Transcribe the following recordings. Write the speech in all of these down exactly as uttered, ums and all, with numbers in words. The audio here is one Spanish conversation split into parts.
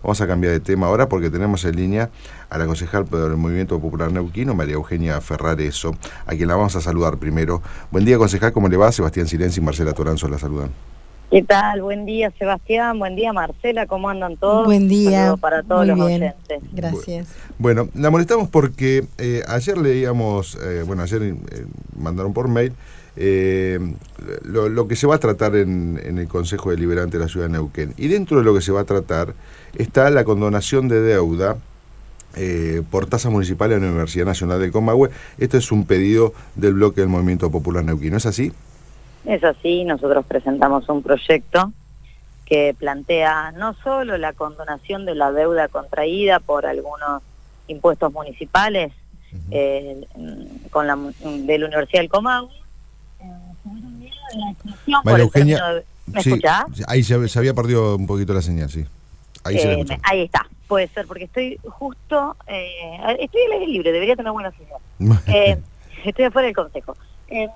Vamos a cambiar de tema ahora porque tenemos en línea a la concejal del Movimiento Popular Neuquino, María Eugenia Ferrareso, a quien la vamos a saludar primero. Buen día, concejal, ¿cómo le va? Sebastián Silenzi y Marcela Toranzo la saludan. ¿Qué tal? Buen día, Sebastián. Buen día, Marcela. ¿Cómo andan todos? Buen día. Saludos para todos Muy los bien. oyentes. Gracias. Bueno, la molestamos porque eh, ayer leíamos, eh, bueno, ayer eh, mandaron por mail eh, lo, lo que se va a tratar en, en el Consejo Deliberante de la Ciudad de Neuquén. Y dentro de lo que se va a tratar está la condonación de deuda eh, por tasa municipal en la Universidad Nacional del Comahue. Este es un pedido del bloque del Movimiento Popular Neuquino. ¿Es así? Es así, nosotros presentamos un proyecto que plantea no solo la condonación de la deuda contraída por algunos impuestos municipales uh-huh. eh, con la, de la Universidad del Comahue, eh, la excepción María por Eugenia, el de, ¿me sí, escuchás? Ahí se, se había perdido un poquito la señal, sí. Ahí, se eh, ahí está, puede ser, porque estoy justo, eh, estoy al aire libre, debería tener buena señal. eh, estoy afuera del consejo. Eh,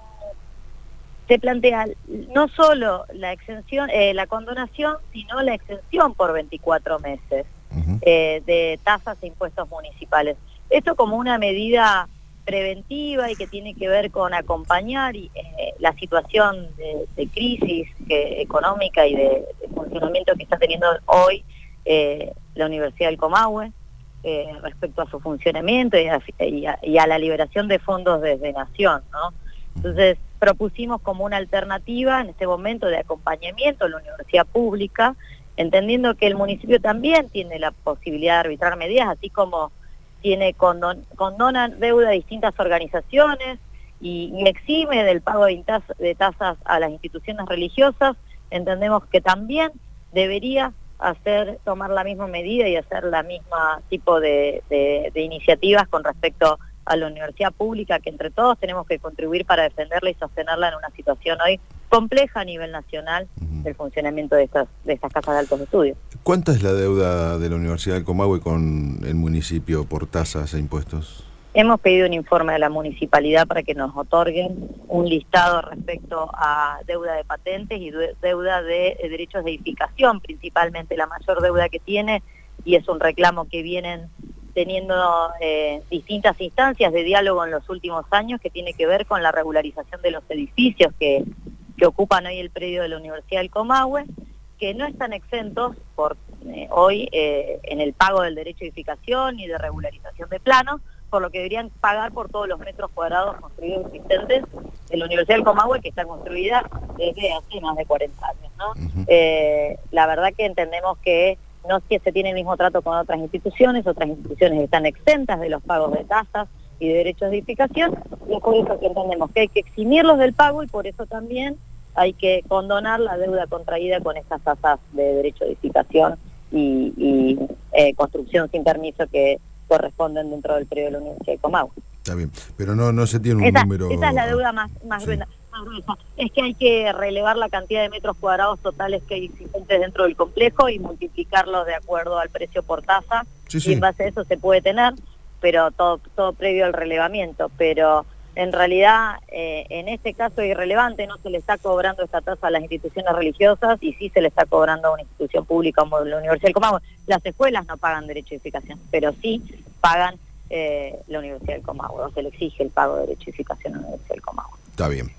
se plantea no solo la exención, eh, la condonación, sino la exención por veinticuatro meses uh-huh. eh, de tasas e impuestos municipales. Esto como una medida preventiva y que tiene que ver con acompañar y, eh, la situación de, de crisis que, económica y de, de funcionamiento que está teniendo hoy eh, la Universidad del Comahue eh, respecto a su funcionamiento y a, y, a, y a la liberación de fondos desde Nación, ¿no? Entonces, propusimos como una alternativa en este momento de acompañamiento a la universidad pública, entendiendo que el municipio también tiene la posibilidad de arbitrar medidas, así como tiene condon, condona deuda a distintas organizaciones y, y exime del pago de, tas, de tasas a las instituciones religiosas. Entendemos que también debería hacer tomar la misma medida y hacer la misma tipo de, de, de iniciativas con respecto a la universidad pública, que entre todos tenemos que contribuir para defenderla y sostenerla en una situación hoy compleja a nivel nacional uh-huh. del funcionamiento de estas de estas casas de altos estudios. ¿Cuánta es la deuda de la Universidad del Comahue con el municipio por tasas e impuestos? Hemos pedido un informe de la municipalidad para que nos otorguen un listado respecto a deuda de patentes y deuda de derechos de edificación, principalmente la mayor deuda que tiene, y es un reclamo que vienen teniendo eh, distintas instancias de diálogo en los últimos años, que tiene que ver con la regularización de los edificios que, que ocupan hoy el predio de la Universidad del Comahue, que no están exentos por eh, hoy eh, en el pago del derecho de edificación y de regularización de planos, por lo que deberían pagar por todos los metros cuadrados construidos existentes de la Universidad del Comahue, que está construida desde hace más de cuarenta años, ¿no? Uh-huh. eh, la verdad que entendemos que no es que se tiene el mismo trato con otras instituciones, otras instituciones están exentas de los pagos de tasas y de derechos de edificación, y es por eso que entendemos que hay que eximirlos del pago y por eso también hay que condonar la deuda contraída con estas tasas de derecho de edificación y, y eh, construcción sin permiso que corresponden dentro del periodo de la Universidad de Comahue. Está bien, pero no no se tiene un esa, número... Esa es la deuda más, más sí. gruesa. Es que hay que relevar la cantidad de metros cuadrados totales que hay existentes dentro del complejo y multiplicarlos de acuerdo al precio por tasa, sí, sí. y en base a eso se puede tener, pero todo todo previo al relevamiento, pero en realidad eh, en este caso es irrelevante, no se le está cobrando esta tasa a las instituciones religiosas y sí se le está cobrando a una institución pública como la Universidad del Comahue. Las escuelas no pagan derecho de edificación, pero sí pagan eh, la Universidad del Comahue, o se le exige el pago de derecho de edificación a la Universidad del Comahue. Está bien.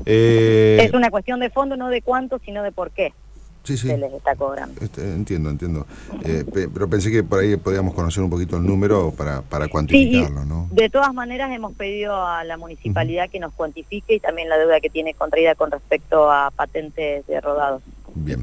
Eh... Es una cuestión de fondo, no de cuánto, sino de por qué sí, sí. se les está cobrando. Este, entiendo, entiendo. Eh, pe pero pensé que por ahí podíamos conocer un poquito el número para, para cuantificarlo, sí, ¿no? De todas maneras hemos pedido a la municipalidad uh-huh. que nos cuantifique y también la deuda que tiene contraída con respecto a patentes de rodados. Bien.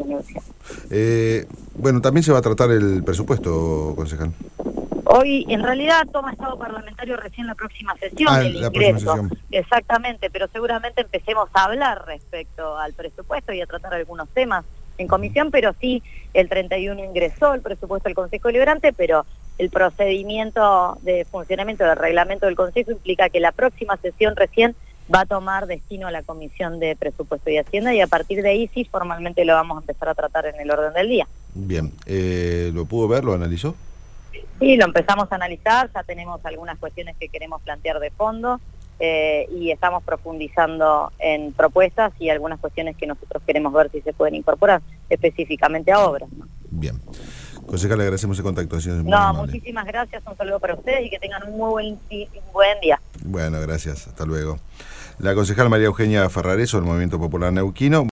Eh, bueno, también se va a tratar el presupuesto, concejal. Hoy, en realidad, toma estado parlamentario recién la próxima sesión, ah, el la ingreso. Sesión. Exactamente, pero seguramente empecemos a hablar respecto al presupuesto y a tratar algunos temas en comisión, pero sí, el treinta y uno ingresó el presupuesto del Consejo Deliberante, pero el procedimiento de funcionamiento del reglamento del Consejo implica que la próxima sesión recién va a tomar destino a la Comisión de Presupuesto y Hacienda y a partir de ahí sí formalmente lo vamos a empezar a tratar en el orden del día. Bien, eh, ¿lo pudo ver? ¿Lo analizó? Sí, lo empezamos a analizar, ya tenemos algunas cuestiones que queremos plantear de fondo eh, y estamos profundizando en propuestas y algunas cuestiones que nosotros queremos ver si se pueden incorporar específicamente a obras, ¿no? Bien. Concejal, le agradecemos el contacto. No, muchísimas gracias, un saludo para ustedes y que tengan un muy buen, un buen día. Bueno, gracias, hasta luego. La concejal María Eugenia Ferrareso, del Movimiento Popular Neuquino.